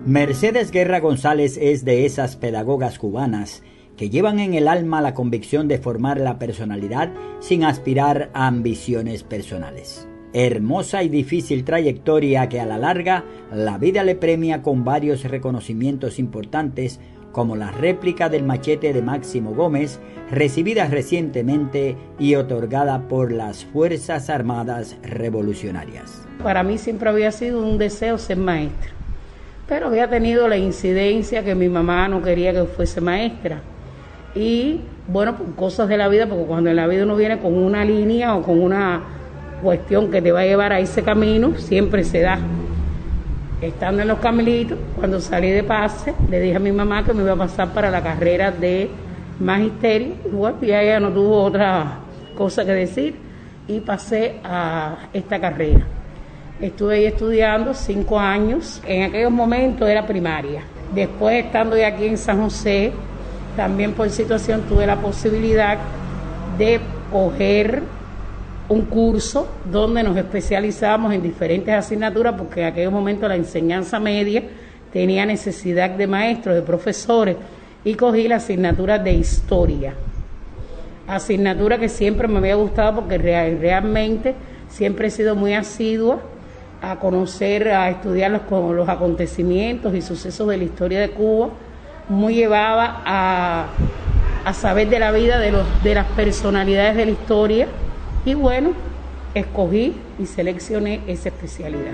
Mercedes Guerra González es de esas pedagogas cubanas que llevan en el alma la convicción de formar la personalidad sin aspirar a ambiciones personales. Hermosa y difícil trayectoria que a la larga la vida le premia con varios reconocimientos importantes, como la réplica del machete de Máximo Gómez, recibida recientemente y otorgada por las Fuerzas Armadas Revolucionarias. Para mí siempre había sido un deseo ser maestra, pero había tenido la incidencia que mi mamá no quería que fuese maestra. Y bueno, por cosas de la vida, porque cuando en la vida uno viene con una línea o con una cuestión que te va a llevar a ese camino, siempre se da. Estando en Los Carmelitos, cuando salí de pase, le dije a mi mamá que me iba a pasar para la carrera de magisterio. Y bueno, ya ella no tuvo otra cosa que decir y pasé a esta carrera. Estuve ahí estudiando 5 años. En aquellos momentos era primaria. Después, estando ya aquí en San José, también por situación tuve la posibilidad de coger un curso donde nos especializábamos en diferentes asignaturas, porque en aquel momento la enseñanza media tenía necesidad de maestros, de profesores, y cogí la asignatura de historia. Asignatura que siempre me había gustado porque realmente siempre he sido muy asidua a conocer, a estudiar los acontecimientos y sucesos de la historia de Cuba, muy llevada a saber de la vida de las personalidades de la historia. Y bueno, escogí y seleccioné esa especialidad.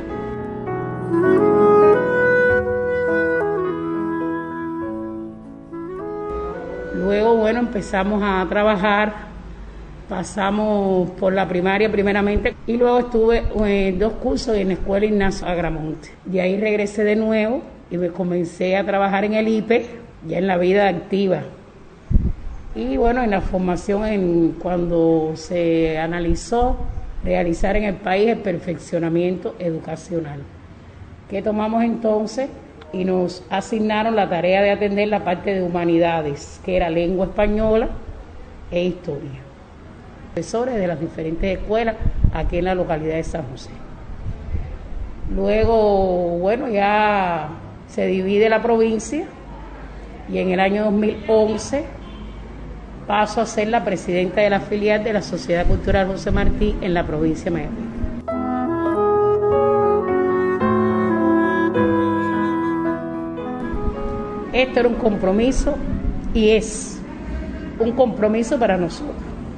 Luego, bueno, empezamos a trabajar, pasamos por la primaria primeramente y luego estuve 2 cursos en la Escuela Ignacio Agramonte. De ahí regresé de nuevo y me comencé a trabajar en el IPE, ya en la vida activa. Y bueno, en la formación, cuando se analizó realizar en el país el perfeccionamiento educacional, que tomamos entonces y nos asignaron la tarea de atender la parte de humanidades, que era lengua española e historia. Profesores de las diferentes escuelas aquí en la localidad de San José. Luego, bueno, ya se divide la provincia y en el año 2011 paso a ser la presidenta de la filial de la Sociedad Cultural José Martí en la provincia de Mayabeque. Esto era un compromiso y es un compromiso para nosotros.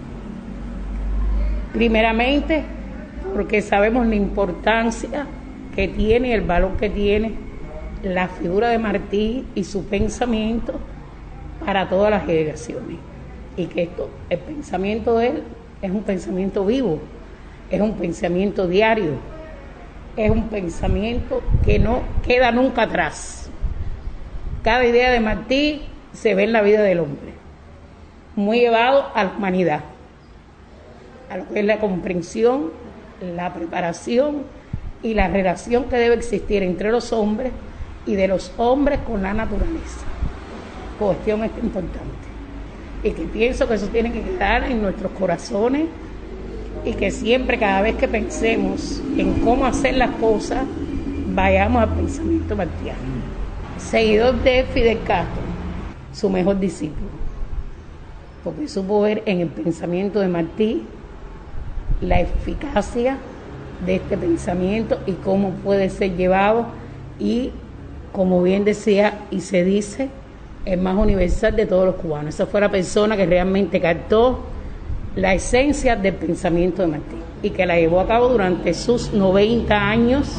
Primeramente, porque sabemos la importancia que tiene y el valor que tiene la figura de Martí y su pensamiento para todas las generaciones. Y que el pensamiento de él es un pensamiento vivo, es un pensamiento diario, es un pensamiento que no queda nunca atrás. Cada idea de Martí se ve en la vida del hombre, muy llevado a la humanidad, a lo que es la comprensión, la preparación y la relación que debe existir entre los hombres y de los hombres con la naturaleza. Cuestión es importante. Y que pienso que eso tiene que quedar en nuestros corazones y que siempre, cada vez que pensemos en cómo hacer las cosas, vayamos al pensamiento martiano. Seguidor de Fidel Castro, su mejor discípulo, porque supo ver en el pensamiento de Martí la eficacia de este pensamiento y cómo puede ser llevado y, como bien decía y se dice, el más universal de todos los cubanos. Esa fue la persona que realmente captó la esencia del pensamiento de Martí y que la llevó a cabo durante sus 90 años.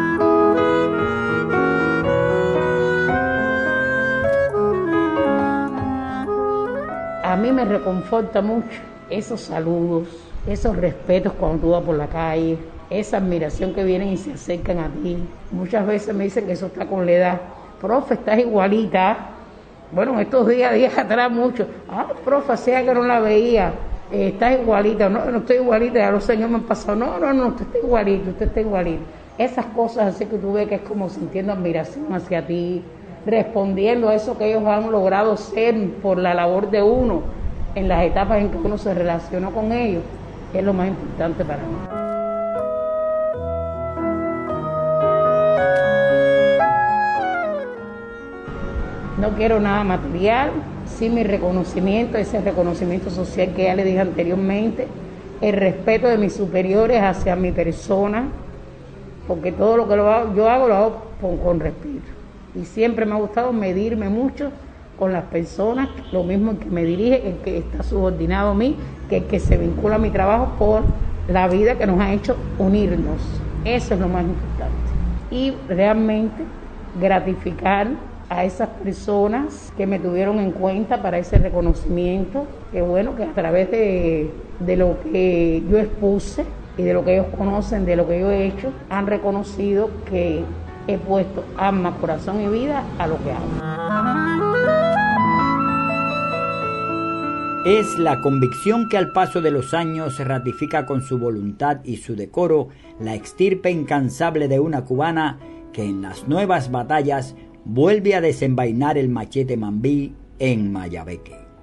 A mí me reconforta mucho esos saludos, esos respetos cuando tú vas por la calle, esa admiración que vienen y se acercan a ti. Muchas veces me dicen que eso está con la edad. Profe, estás igualita. Bueno, estos días atrás mucho. Profe, hacía que no la veía. Estás igualita. No, no estoy igualita. Ya los señores me han pasado. No, usted está igualito. Esas cosas así que tú ves que es como sintiendo admiración hacia ti, respondiendo a eso que ellos han logrado ser por la labor de uno en las etapas en que uno se relacionó con ellos, es lo más importante para mí. No quiero nada material, sí mi reconocimiento, ese reconocimiento social que ya le dije anteriormente, el respeto de mis superiores hacia mi persona, porque todo lo que lo hago con respeto. Y siempre me ha gustado medirme mucho con las personas, lo mismo el que me dirige, el que está subordinado a mí, que el que se vincula a mi trabajo por la vida que nos ha hecho unirnos. Eso es lo más importante. Y realmente gratificar a esas personas que me tuvieron en cuenta para ese reconocimiento, que bueno, que a través de lo que yo expuse y de lo que ellos conocen, de lo que yo he hecho, han reconocido que he puesto alma, corazón y vida a lo que hago. Es la convicción que al paso de los años ratifica con su voluntad y su decoro la estirpe incansable de una cubana que en las nuevas batallas vuelve a desenvainar el machete mambí en Mayabeque.